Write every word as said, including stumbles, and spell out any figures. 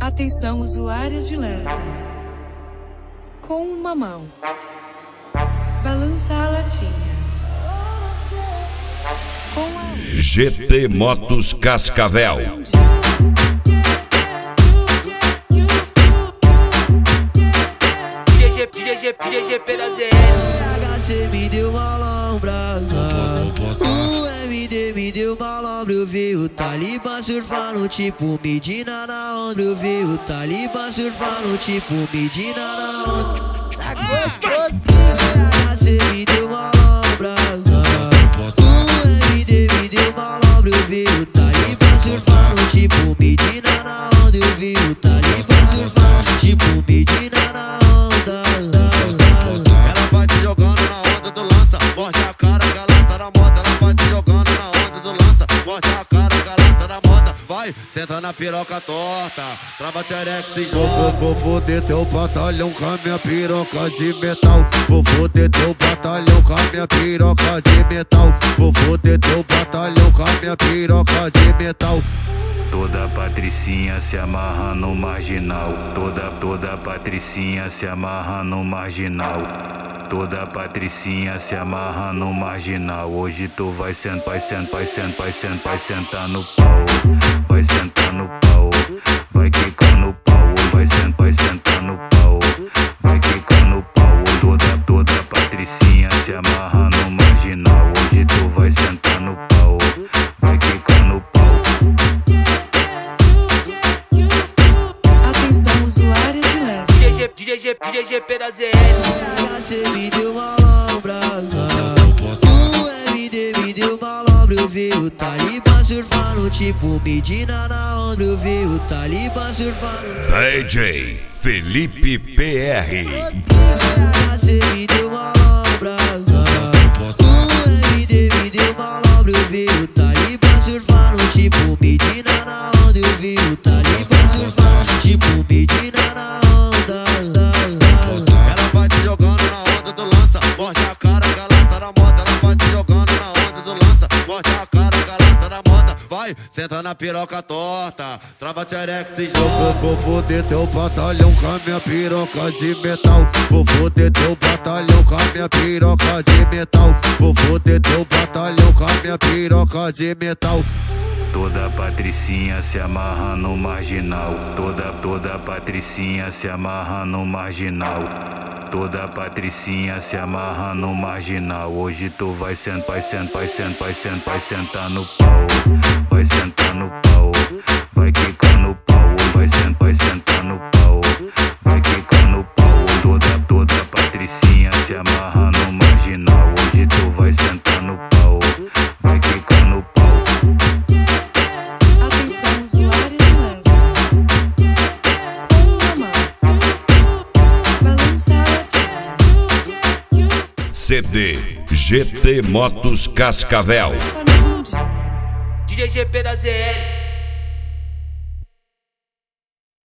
Atenção usuários de lança. Com uma mão, balança a latinha. Com a G T Motos Cascavel. G G, G G, G G pela Z L. H C me deu uma lombrada, o M D me deu uma lombra. Eu vi o Talibã surfando tipo Medina na onda. Eu vi o Talibã surfando tipo Medina na onda. Tá gostoso. H C me deu uma lombrada, o M D me deu uma lombra. Eu vi o Talibã surfando tipo Medina na onda. Eu vi o Talibã surfando tipo Medina na onda. Ela vai se jogando na onda do lança, morde a cara, galata na moda. Ela vai se jogando na onda do lança, morde a cara, galata na moda. Vai, senta na piroca torta, trava xerex e joga. Vou foder teu batalhão com a minha piroca de metal. Vou foder teu batalhão com a minha piroca de metal. Vou foder teu batalhão com a minha piroca de metal. Toda patricinha se amarra no marginal. Toda, toda patricinha se amarra no marginal. Toda patricinha se amarra no marginal. Hoje tu vai sentar, vai sentar, vai sentar, vai sentar, vai sentar no pau. Vai sentar no pau, vai quicar no pau. Vai sentar, vai sentar no pau, vai quicar no pau. Toda, toda patricinha se amarra no marginal. Hoje tu vai sentar no pau, vai quicar no pau. usuários de lança. G G, G G, G G pela Z L. H C me deu uma lombrada, o M D me deu uma lombra. Eu vi o Talibã surfando tipo Medina na onda. Eu vi o Talibã surfando D J Felipe P R. H C me deu uma lombrada, o M D me deu uma lombra. Eu vi o Talibã surfando tipo Medina na onda. Eu vi o Talibã surfando tipo Medina na onda. Ela vai se jogando na onda do lança, morde a cara, galata na moda. Ela vai se jogando na onda do lança, morde a cara, galata na moda. Vai, senta na piroca torta, trava xerex e joga. Vou foder teu batalhão com a minha piroca de metal. Vou foder teu batalhão com a minha piroca de metal. Vou foder teu batalhão com a minha piroca de metal. Toda patricinha se amarra no marginal. Toda, toda patricinha se amarra no marginal. Toda patricinha se amarra no marginal. Hoje tu vai sentar, vai sentar, vai sentar, vai sentar, vai sentar no pau. Vai sentar no pau, vai quicar no pau. Vai sentar, vai sentar no pau, vai quicar no pau. Toda, toda patricinha se amarra no marginal. Hoje tu vai sentar no pau, vai quicar no pau. Atenção usuários de lança. Com uma mão, balança a latinha. C D G T Motos Cascavel. Panamund. G G pela Z L.